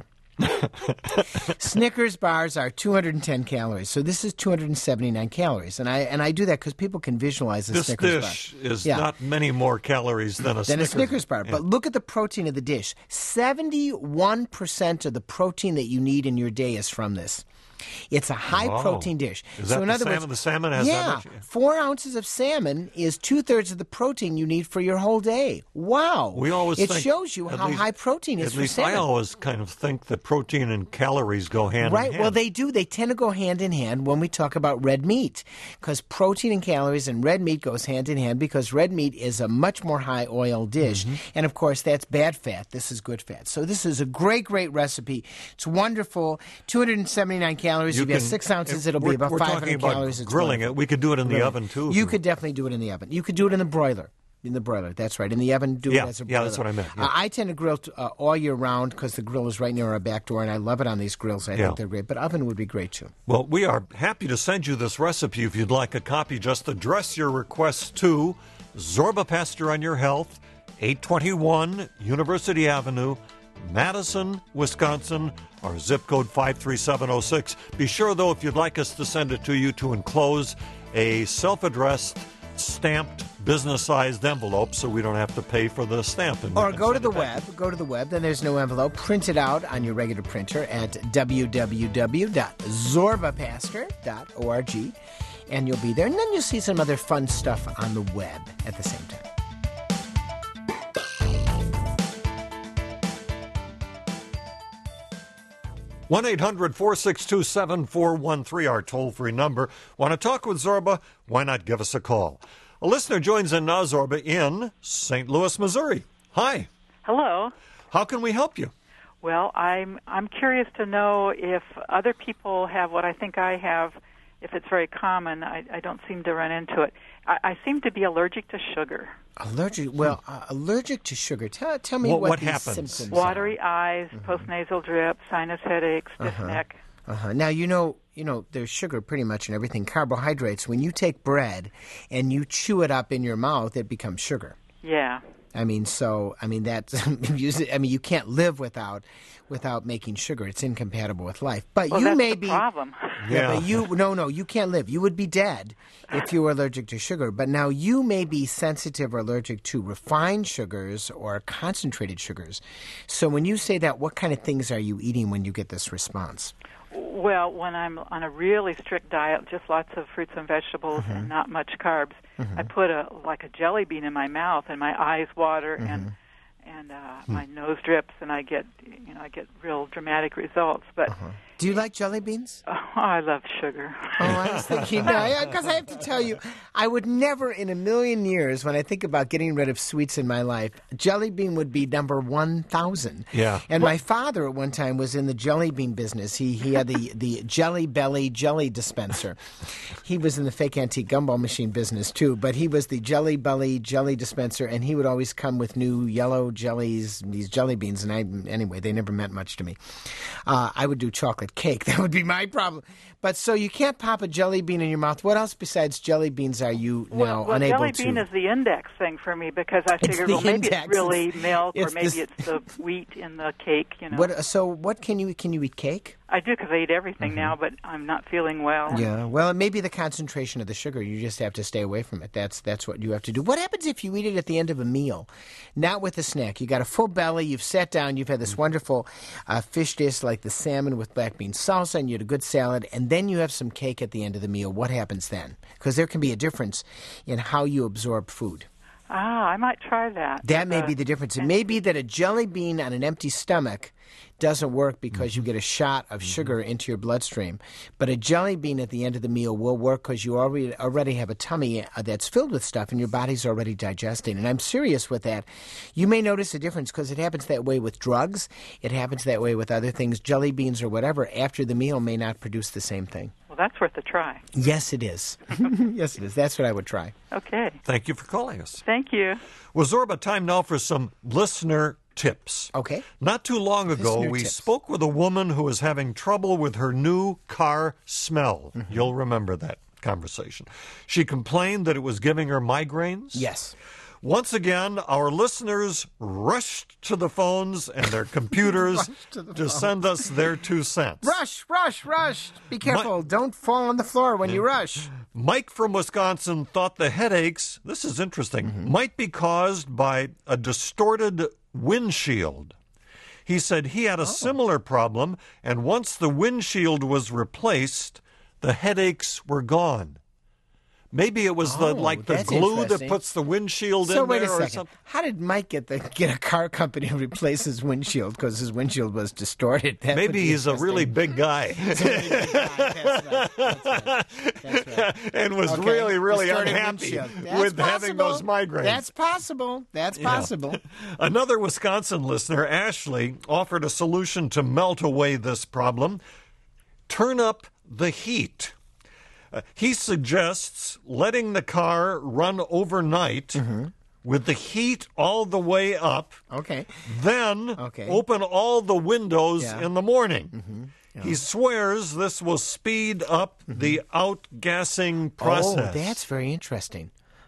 Snickers bars are 210 calories, so this is 279 calories, and I do that because people can visualize a Snickers bar. This dish is not many more calories than a Snickers bar. But look at the protein of the dish. 71% of the protein that you need in your day is from this. It's a high-protein dish. Is that so in other words, the salmon has that much? 4 ounces of salmon is 2/3 of the protein you need for your whole day. Wow. It shows you how high protein is for salmon. I always kind of think that protein and calories go hand in hand. Right. Well, they do. They tend to go hand in hand when we talk about red meat because protein and calories and red meat goes hand in hand because red meat is a much more high-oil dish. And, of course, that's bad fat. This is good fat. So this is a great, great recipe. It's wonderful. 279 calories. If you have 6 ounces, it'll be about 500 calories. It's grilling it. We could do it in the oven, too. You could definitely do it in the oven. You could do it in the broiler. In the broiler, that's right. In the oven, do it as a broiler. Yeah, that's what I meant. Yeah. I tend to grill all year round because the grill is right near our back door, and I love it on these grills. I think they're great. But oven would be great, too. Well, we are happy to send you this recipe if you'd like a copy. Just address your request to Zorba Pastor on Your Health, 821 University Avenue, Madison, Wisconsin, our zip code 53706. Be sure, though, if you'd like us to send it to you, to enclose a self-addressed, stamped, business-sized envelope so we don't have to pay for the stamp. Or go to the web. Go to the web. Then there's no envelope. Print it out on your regular printer at www.zorbapastor.org, and you'll be there. And then you'll see some other fun stuff on the web at the same time. One 1-800-462-7413, our toll-free number. Want to talk with Zorba? Why not give us a call? A listener joins in now, Zorba, in St. Louis, Missouri. Hi. Hello. How can we help you? Well, I'm curious to know if other people have what I think I have, if it's very common. I don't seem to run into it. I seem to be allergic to sugar. Allergic? Well, allergic to sugar. Tell me what these happens? symptoms Watery are. eyes, postnasal drip, sinus headaches, stiff neck. Now, you know, there's sugar pretty much in everything. Carbohydrates, when you take bread and you chew it up in your mouth, it becomes sugar. Yeah. That's, you can't live without making sugar. It's incompatible with life. But Well, you that's may the be problem. Yeah, but you can't live. You would be dead if you were allergic to sugar. But now you may be sensitive or allergic to refined sugars or concentrated sugars. So when you say that, what kind of things are you eating when you get this response? Well, when I'm on a really strict diet, just lots of fruits and vegetables and not much carbs, I put a jelly bean in my mouth and my eyes water and my nose drips and I get real dramatic results. But do you like jelly beans? Oh, I love sugar. Oh, I was thinking, because I have to tell you, I would never in a million years, when I think about getting rid of sweets in my life, jelly bean would be number 1,000. Yeah. And my father at one time was in the jelly bean business. He had the Jelly Belly jelly dispenser. He was in the fake antique gumball machine business too, but he was the Jelly Belly jelly dispenser, and he would always come with new yellow jellies, these jelly beans, and anyway, they never meant much to me. I would do chocolate cake. That would be my problem. But so you can't pop a jelly bean in your mouth. What else besides jelly beans are you now unable to? Jelly bean is the index thing for me because I figure, maybe it's really milk or maybe it's the wheat in the cake. What can you eat cake? I do because I eat everything now, but I'm not feeling well. Yeah, well, it may be the concentration of the sugar. You just have to stay away from it. That's what you have to do. What happens if you eat it at the end of a meal, not with a snack? You got a full belly, you've sat down, you've had this wonderful fish dish like the salmon with black bean salsa, and you had a good salad, and then you have some cake at the end of the meal. What happens then? Because there can be a difference in how you absorb food. I might try that. That may be the difference. It may be that a jelly bean on an empty stomach doesn't work because you get a shot of sugar into your bloodstream. But a jelly bean at the end of the meal will work because you already have a tummy that's filled with stuff and your body's already digesting. And I'm serious with that. You may notice a difference because it happens that way with drugs. It happens that way with other things. Jelly beans or whatever after the meal may not produce the same thing. Well, that's worth a try. Yes, it is. Yes, it is. That's what I would try. Okay. Thank you for calling us. Thank you. Well, Zorba, time now for some listener tips. Okay. Not too long ago, we spoke with a woman who was having trouble with her new car smell. You'll remember that conversation. She complained that it was giving her migraines. Yes. Once again, our listeners rushed to the phones and their computers to send us their 2 cents. Rush, rush, rush. Be careful. Don't fall on the floor when you rush. Mike from Wisconsin thought the headaches, this is interesting, might be caused by a distorted windshield. He said he had a similar problem, and once the windshield was replaced, the headaches were gone. Maybe it was the glue that puts the windshield in there or something. So wait a second. How did Mike get a car company to replace his windshield because his windshield was distorted? Maybe he's a really big guy. That's right. And was really, really unhappy with having those migraines. That's possible. Another Wisconsin listener, Ashley, offered a solution to melt away this problem. Turn up the heat. He suggests letting the car run overnight with the heat all the way up. Okay. Then open all the windows in the morning. Yeah. He swears this will speed up the outgassing process. Oh, that's very interesting.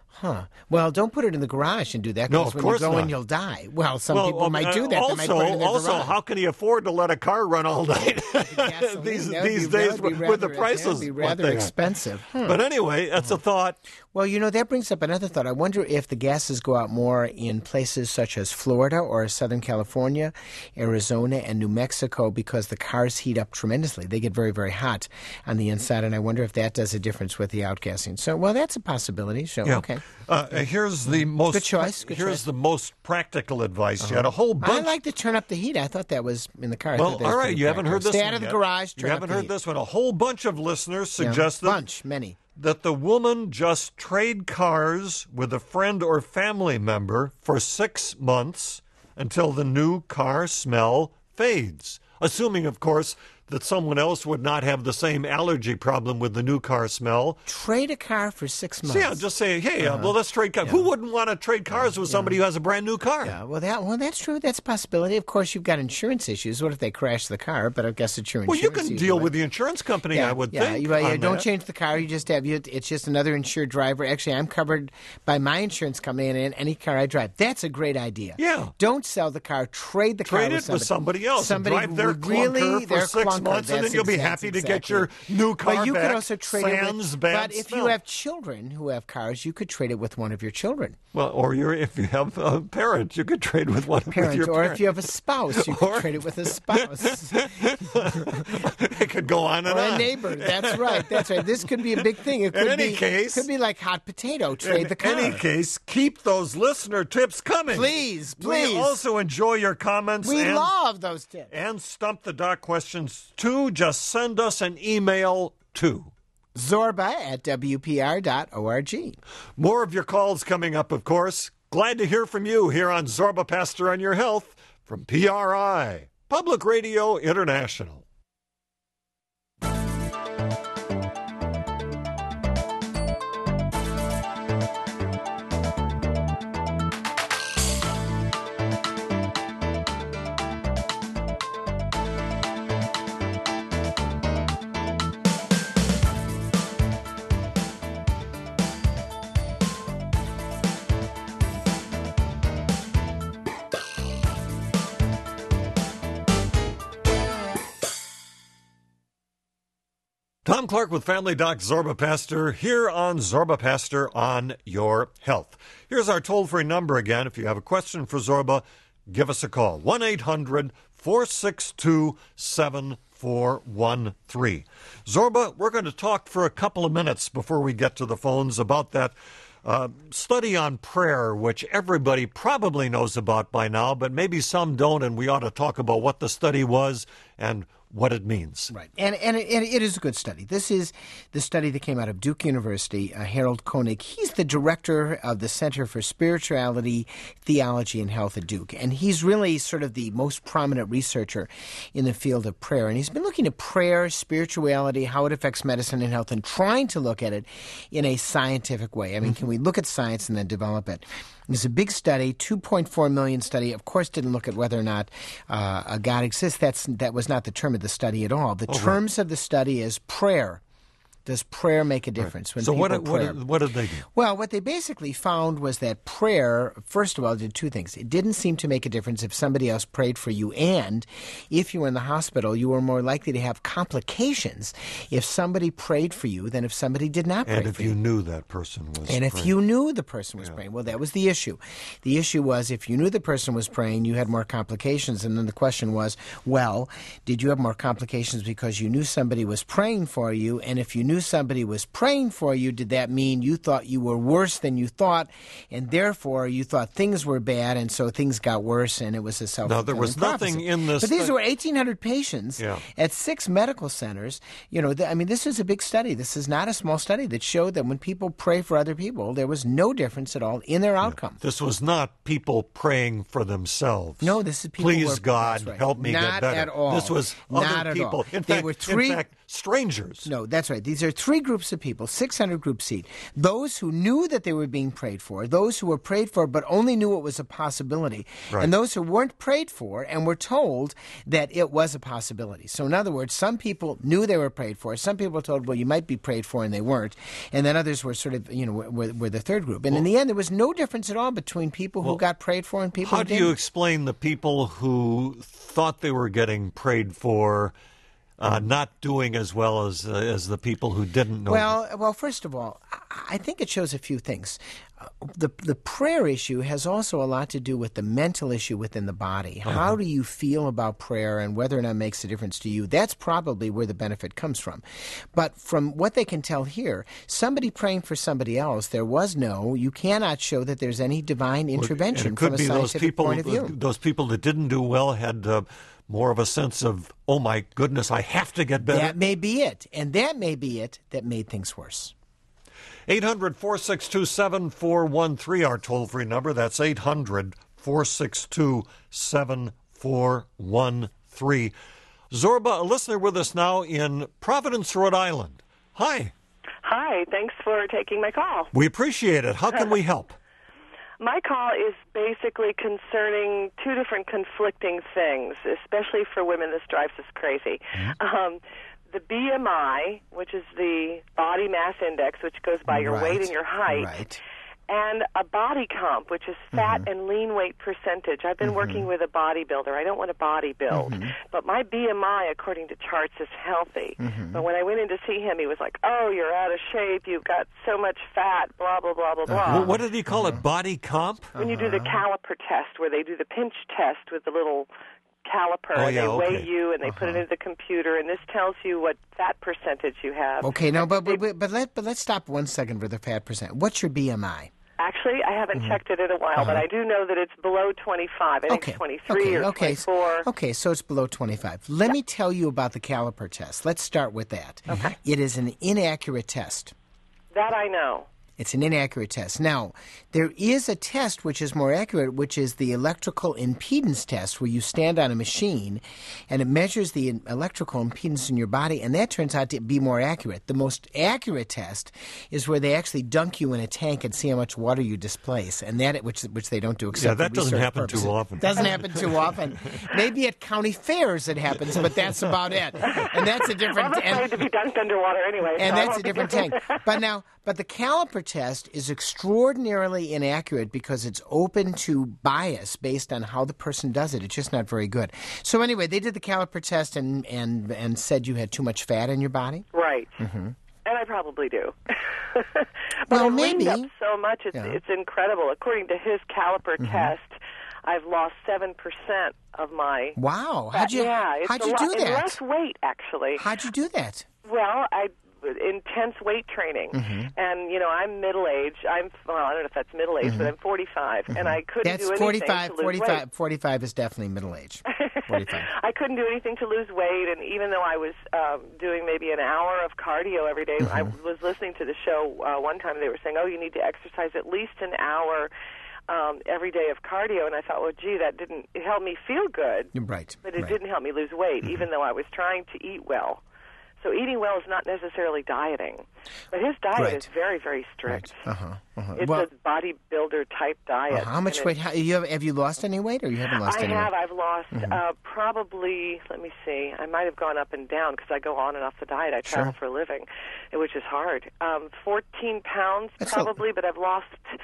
Huh. Well, don't put it in the garage and do that, No, because of when you course go in, not. you'll die. Well, some people might do that. They might put it in their Also, garage. how can he afford to let a car run all night Gasoline, these days with the prices? That would be rather expensive. But anyway, that's a thought. Well, that brings up another thought. I wonder if the gases go out more in places such as Florida or Southern California, Arizona, and New Mexico, because the cars heat up tremendously. They get very, very hot on the inside, and I wonder if that does a difference with the outgassing. So, well, that's a possibility. So, okay. Here's the most Good choice. the most practical advice. You had a whole bunch. I like to turn up the heat. I thought that was in the car. Well, all right. You haven't heard this Stay one out of the yet. garage. You haven't heard this one. A whole bunch of listeners suggested many. that the woman just trade cars with a friend or family member for 6 months until the new car smell fades. Assuming, of course, that someone else would not have the same allergy problem with the new car smell. Trade a car for 6 months. So yeah, just say, hey, well, let's trade cars. Who wouldn't want to trade cars with somebody who has a brand new car? Yeah, well, that's true. That's a possibility. Of course, you've got insurance issues. What if they crash the car? But I guess it's your insurance. Well, you can deal with the insurance company, I would think. Yeah, don't change the car. You just have it's just another insured driver. Actually, I'm covered by my insurance company in any car I drive. That's a great idea. Yeah. Don't sell the car. Trade the car with somebody else. Somebody drive their clunker for 6 months, and then you'll be happy to get your new car but you back. Could also trade sans it with, bad but if smell. you have children who have cars, you could trade it with one of your children. Well, or if you have a parent, you could trade with one of your parents. Or if you have a spouse, you could trade it with a spouse. It could go on and on. Or a neighbor. That's right. This could be a big thing. It could case, could be like hot potato. Trade the car. In any case, keep those listener tips coming. Please. We also enjoy your comments. We love those tips. And Stump the Doc questions too. Just send us an email to zorba@wpr.org. More of your calls coming up, of course. Glad to hear from you here on Zorba Pastor on Your Health from PRI, Public Radio International. Tom Clark with Family Doc Zorba Pastor here on Zorba Pastor on Your Health. Here's our toll-free number again. If you have a question for Zorba, give us a call. 1-800-462-7413. Zorba, we're going to talk for a couple of minutes before we get to the phones about that study on prayer, which everybody probably knows about by now, but maybe some don't, and we ought to talk about what the study was and what it means. Right. And it is a good study. This is the study that came out of Duke University. Harold Koenig, he's the director of the Center for Spirituality, Theology, and Health at Duke. And he's really sort of the most prominent researcher in the field of prayer. And he's been looking at prayer, spirituality, how it affects medicine and health, and trying to look at it in a scientific way. I mean, can we look at science and then develop it? It's a big study, 2.4 million study. Of course, didn't look at whether or not a God exists. That was not the term of the study at all. The terms of the study is prayer. Does prayer make a difference? When so people what did they do? Well, what they basically found was that prayer, first of all, did two things. It didn't seem to make a difference if somebody else prayed for you, and if you were in the hospital, you were more likely to have complications if somebody prayed for you than if somebody did not pray for you. And if you knew that person was praying. And if you knew the person was praying. Well, that was the issue. The issue was if you knew the person was praying, you had more complications. And then the question was, well, did you have more complications because you knew somebody was praying for you? And if you knew somebody was praying for you, did that mean you thought you were worse than you thought, and therefore you thought things were bad, and so things got worse, and it was a self-fulfilling Now, there was prophecy. nothing in this. But these were 1,800 patients at 6 medical centers. You know, I mean, this is a big study. This is not a small study that showed that when people pray for other people, there was no difference at all in their outcome. This was not people praying for themselves. No, this is people. Please, God, help me not get better. At all. This was not other people. All. In fact, strangers. No, that's right. These there are three groups of people, 600 group seat. Those who knew that they were being prayed for, those who were prayed for but only knew it was a possibility, and those who weren't prayed for and were told that it was a possibility. So in other words, some people knew they were prayed for. Some people were told, well, you might be prayed for, and they weren't. And then others were sort of, were the third group. And in the end, there was no difference at all between people who got prayed for and people who didn't. How do you explain the people who thought they were getting prayed for not doing as well as the people who didn't know? Well, first of all, I think it shows a few things. The prayer issue has also a lot to do with the mental issue within the body. How do you feel about prayer and whether or not it makes a difference to you? That's probably where the benefit comes from. But from what they can tell here, somebody praying for somebody else, you cannot show that there's any divine intervention from a scientific point of view. Those people that didn't do well had more of a sense of, oh my goodness, I have to get better. That may be it. And that may be it that made things worse. 800-462-7413, our toll-free number. That's 800-462-7413. Zorba, a listener with us now in Providence, Rhode Island. Hi. Hi, thanks for taking my call. We appreciate it. How can we help? My call is basically concerning two different conflicting things, especially for women. This drives us crazy. The BMI, which is the body mass index, which goes by your weight and your height, and a body comp, which is fat and lean weight percentage. I've been working with a bodybuilder. I don't want to body build, but my BMI, according to charts, is healthy. But when I went in to see him, he was like, oh, you're out of shape, you've got so much fat, blah, blah, blah, blah, blah. Well, what did he call it, body comp? When you do the caliper test, where they do the pinch test with the little caliper, they weigh you and they put it into the computer, and this tells you what fat percentage you have. Okay, now, but let's stop 1 second for the fat percent. What's your BMI? Actually, I haven't checked it in a while, but I do know that it's below 25. I think 23 or 24. Okay, so it's below 25. Let me tell you about the caliper test. Let's start with that. Okay. It is an inaccurate test. That I know. It's an inaccurate test. Now, there is a test which is more accurate, which is the electrical impedance test, where you stand on a machine and it measures the electrical impedance in your body, and that turns out to be more accurate. The most accurate test is where they actually dunk you in a tank and see how much water you displace, and that which they don't do except that doesn't happen purposes. too often. Doesn't happen too often. Maybe at county fairs it happens, but that's about it. And that's a different. I'm afraid to be dunked underwater anyway. And so that's a different tank. But the caliper test is extraordinarily inaccurate because it's open to bias based on how the person does it. It's just not very good. So anyway, they did the caliper test and said you had too much fat in your body? Right. And I probably do. But well, maybe. I've leaned up so much, it's incredible. According to his caliper test, I've lost 7% of my Wow. fat. How'd you do that? Less weight, actually. How'd you do that? Well, intense weight training, and I'm middle-aged. I don't know if that's middle-aged, but I'm 45, and I couldn't do anything to lose weight. 45 is definitely middle-aged. 45. I couldn't do anything to lose weight, and even though I was doing maybe an hour of cardio every day, I was listening to the show one time. They were saying, "Oh, you need to exercise at least an hour." Every day of cardio, and I thought, well, gee, it helped me feel good, right? But it didn't help me lose weight, even though I was trying to eat well. So eating well is not necessarily dieting, but his diet is very, very strict. It's a bodybuilder type diet. How much weight? Have you lost any weight, or you haven't lost any weight? I've lost probably. Let me see. I might have gone up and down because I go on and off the diet. I travel for a living, which is hard. 14 pounds probably, but I've lost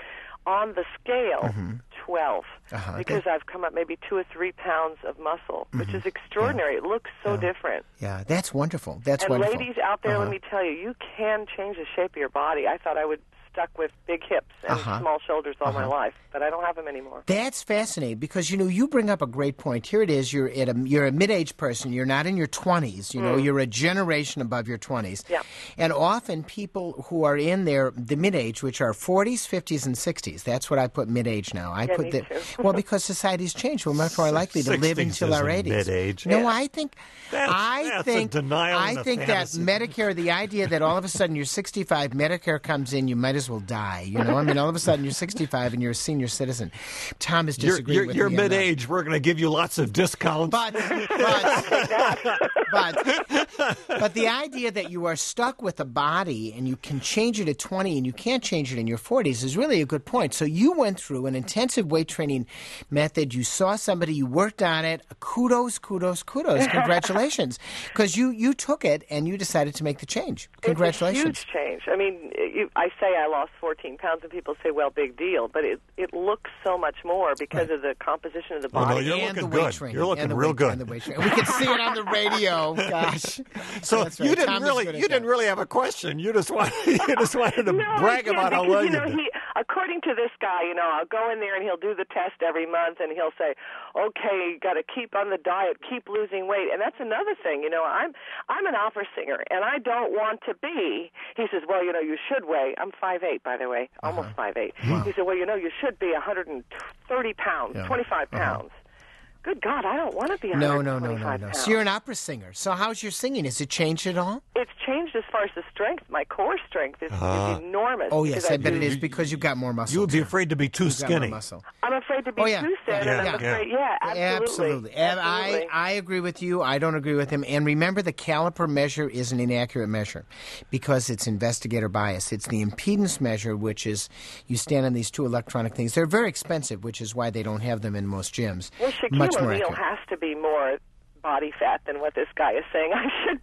on the scale 12 because I've come up maybe 2 or 3 pounds of muscle, which is extraordinary. It looks so different. Yeah, that's wonderful. And ladies out there, let me tell you, you can change the shape of your body. I thought I would stuck with big hips and small shoulders all my life, but I don't have them anymore. That's fascinating because, you bring up a great point. Here it is. You're a mid-aged person. You're not in your 20s. You're a generation above your 20s. Yeah. And often people who are in the mid-age, which are 40s, 50s, and 60s. That's what I put mid-age now. Me too. Well, because society's changed. We're much more likely to live until our 80s. Mid-age. No, I think that's a denial I think that Medicare, the idea that all of a sudden you're 65, Medicare comes in, you might as as well die. You know, I mean, all of a sudden you're 65 and you're a senior citizen. Tom is disagreeing with me. You're mid-age. We're going to give you lots of discounts. But the idea that you are stuck with a body and you can change it at 20 and you can't change it in your 40s is really a good point. So you went through an intensive weight training method. You saw somebody, you worked on it. Kudos. Congratulations. Because you took it and you decided to make the change. Congratulations. It's a huge change. I mean, I say I lost 14 pounds and people say, well, big deal. But it looks so much more because of the composition of the body. Oh, no, you're looking good. You're looking real good. And the weight training. We can see it on the radio. Gosh. So That's right. you didn't really have a question. You just wanted to brag about how well you did. According to this guy, I'll go in there and he'll do the test every month and he'll say, okay, you got to keep on the diet, keep losing weight. And that's another thing. I'm an opera singer and I don't want to be. He says, well, you should weigh. I'm 5'8", by the way, almost 5'8". Wow. He said, well, you should be 130 pounds, 25 pounds. Good God, I don't want to be 125 pounds. So you're an opera singer. So how's your singing? Has it changed at all? It's changed as far as the strength. My core strength is enormous. Oh, yes, I bet it is because you've got more muscle. You would be afraid to be too skinny. I'm afraid to be too thin. And I'm afraid, absolutely. And I agree with you. I don't agree with him. And remember, the caliper measure is an inaccurate measure because it's investigator bias. It's the impedance measure, which is you stand on these two electronic things. They're very expensive, which is why they don't have them in most gyms. Well, Shaquille O'Neal has to be more body fat than what this guy is saying I should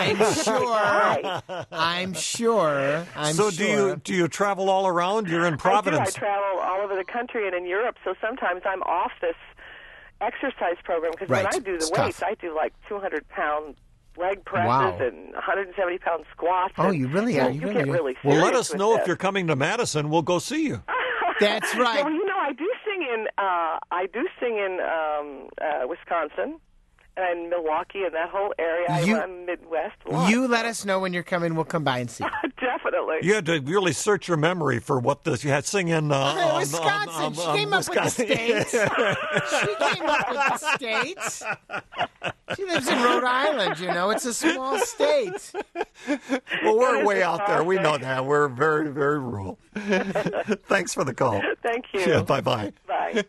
be. I'm sure. So do you travel all around? You're in Providence. I travel all over the country and in Europe, so sometimes I'm off this exercise program because when I do the weights, I do like 200-pound leg presses and 170-pound squats. Oh, you really are. You get really serious. Well, let us know if you're coming to Madison. We'll go see you. That's right. Well, I do sing in Wisconsin and Milwaukee and that whole area. I'm Midwest. You let us know when you're coming. We'll come by and see. Definitely. You had to really search your memory for what this. You had to sing in Wisconsin. She came up with the states. She came up with the states. She lives in Rhode Island. It's a small state. Well, we're way out there. We know that. We're very, very rural. Thanks for the call. Thank you. Yeah, bye-bye. Bye.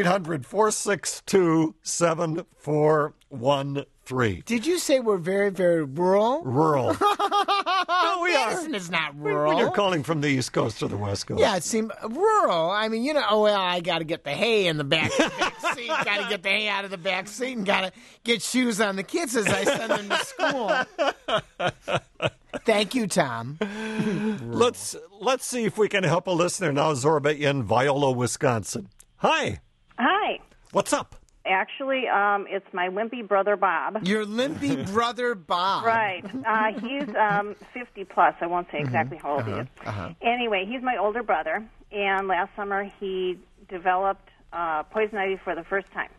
800-462-7413. Did you say we're very, very rural? Rural. No, we are. Madison is not rural. When you're calling from the East Coast to the West Coast. Yeah, it seemed rural. I mean, I got to get the hay in the back seat. Got to get the hay out of the back seat and got to get shoes on the kids as I send them to school. Thank you, Tom. Let's see if we can help a listener now, Zorba, in Viola, Wisconsin. Hi. Hi. What's up? Actually, it's my wimpy brother, Bob. Your limpy brother, Bob. Right. He's 50 plus. I won't say exactly how old he is. Anyway, he's my older brother, and last summer he developed poison ivy for the first time.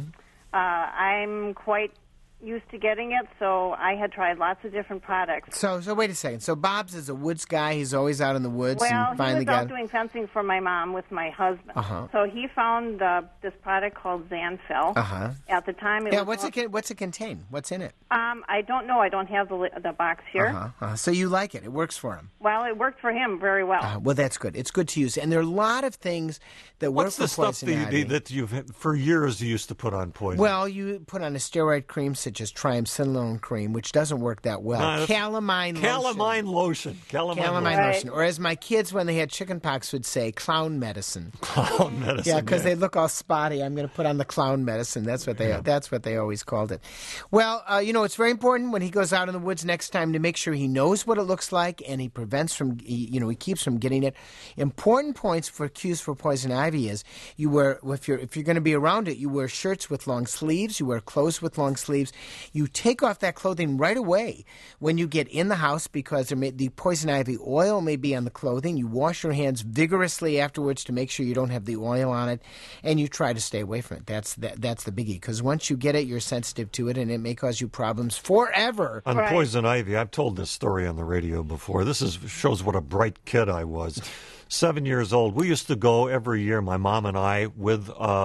I'm quite used to getting it, so I had tried lots of different products. So wait a second. So Bob's is a woods guy. He's always out in the woods. Well, and finally he was out doing fencing for my mom with my husband. So he found this product called Zanfil. At the time, what's it contain? What's in it? I don't know. I don't have the box here. So you like it? It works for him. Well, it worked for him very well. Well, that's good. It's good to use, and there are a lot of things that work for poison ivy. What's the stuff that you've for years you used to put on poison? Well, you put on a steroid cream such as triamcinolone cream, which doesn't work that well. Calamine lotion. Or as my kids, when they had chickenpox, would say, clown medicine. Clown medicine. Yeah, because they look all spotty. I'm going to put on the clown medicine. That's what they always called it. Well, it's very important when he goes out in the woods next time to make sure he knows what it looks like and he prevents from, he keeps from getting it. Important points for cues for poison ivy is you wear, if you're going to be around it, you wear shirts with long sleeves, you wear clothes with long sleeves. You take off that clothing right away when you get in the house because the poison ivy oil may be on the clothing. You wash your hands vigorously afterwards to make sure you don't have the oil on it, and you try to stay away from it. That's the biggie, because once you get it, you're sensitive to it, and it may cause you problems forever. On poison ivy, I've told this story on the radio before. This shows what a bright kid I was. 7 years old. We used to go every year, my mom and I, with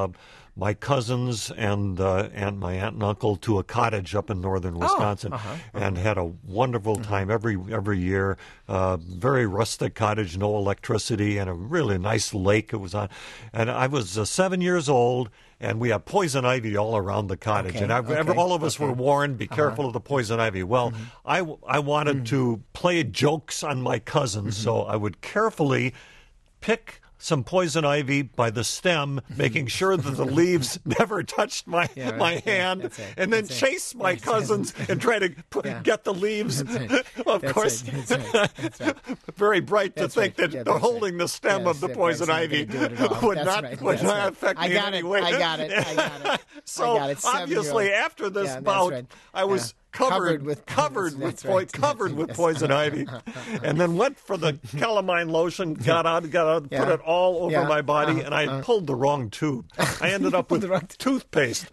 my cousins and my aunt and uncle to a cottage up in northern Wisconsin, and had a wonderful time every year. Very rustic cottage, no electricity, and a really nice lake it was on. And I was 7 years old. And we have poison ivy all around the cottage. And all of us were warned, be careful of the poison ivy. Well, I wanted to play jokes on my cousins, so I would carefully pick some poison ivy by the stem, making sure that the leaves never touched my hand, and then chase my cousins and try to get the leaves. Of course, very bright to think that holding the stem of the poison ivy would not affect me in any way. I got it. So obviously, after this bout, I was covered with poison ivy, and then went for the calamine lotion, got out, put it all over my body, and I had pulled the wrong tube. I ended up with toothpaste.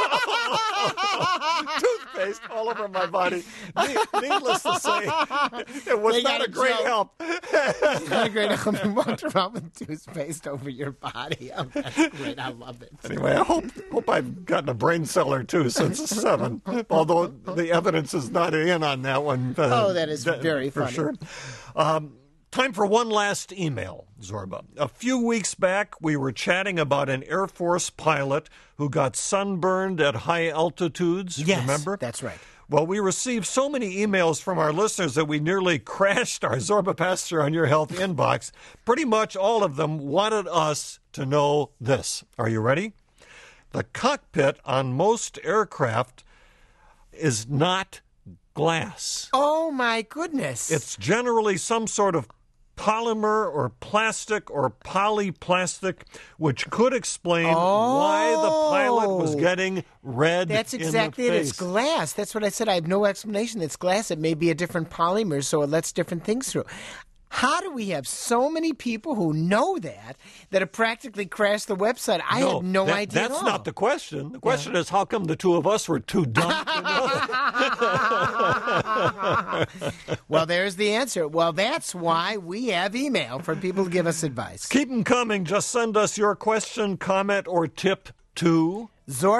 Toothpaste all over my body. Needless to say, it was not a great help. Not a great help. You walked around with toothpaste over your body. Oh, that's great. I love it. Anyway, I hope I've gotten a brain cell or two since 7, although the evidence is not in on that one. That is very funny. For sure. Time for one last email, Zorba. A few weeks back, we were chatting about an Air Force pilot who got sunburned at high altitudes. Yes, remember? That's right. Well, we received so many emails from our listeners that we nearly crashed our Zorba Pastor on Your Health inbox. Pretty much all of them wanted us to know this. Are you ready? The cockpit on most aircraft is not glass. Oh, my goodness. It's generally some sort of polymer or plastic or polyplastic, which could explain why the pilot was getting red That's in exactly the it. face. It's glass. That's what I said. I have no explanation. It's glass. It may be a different polymer, so it lets different things through. How do we have so many people who know that have practically crashed the website? I had no idea at all. That's not the question. The question is, how come the two of us were too dumb to know that? Well, there's the answer. Well, that's why we have email for people to give us advice. Keep them coming. Just send us your question, comment, or tip to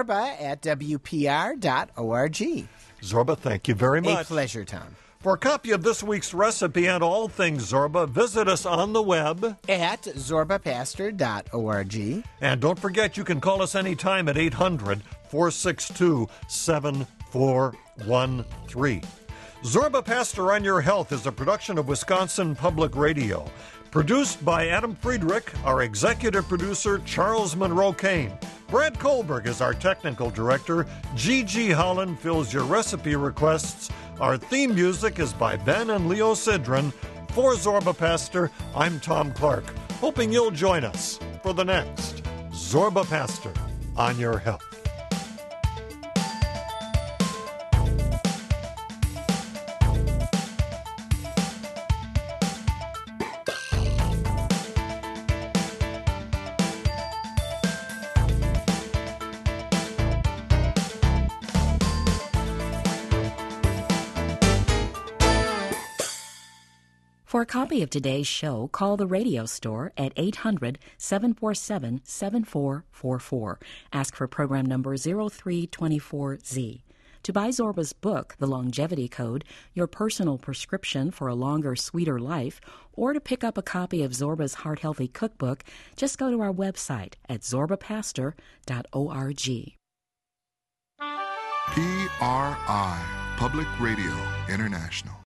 zorba@wpr.org. Zorba, thank you very much. A pleasure, Tom. For a copy of this week's recipe and all things Zorba, visit us on the web at zorbapastor.org. And don't forget, you can call us anytime at 800-462-7413. Zorba Pastor on Your Health is a production of Wisconsin Public Radio. Produced by Adam Friedrich, our executive producer, Charles Monroe Kane. Brad Kohlberg is our technical director. Gigi Holland fills your recipe requests. Our theme music is by Ben and Leo Sidran. For Zorba Pastor, I'm Tom Clark, hoping you'll join us for the next Zorba Pastor on Your Health. For a copy of today's show, call the radio store at 800-747-7444. Ask for program number 0324Z. To buy Zorba's book, The Longevity Code, your personal prescription for a longer, sweeter life, or to pick up a copy of Zorba's Heart Healthy Cookbook, just go to our website at zorbapastor.org. PRI, Public Radio International.